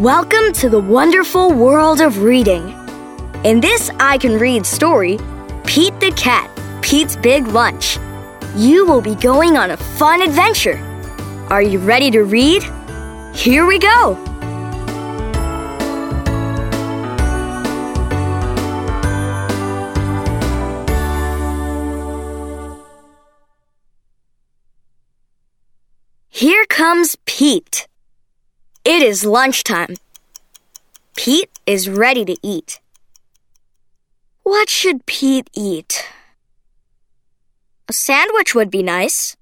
Welcome to the wonderful world of reading. In this I Can Read story, Pete the Cat, Pete's Big Lunch, you will be going on a fun adventure. Are you ready to read? Here we go! Here comes Pete. It is lunchtime. Pete is ready to eat. What should Pete eat? A sandwich would be nice.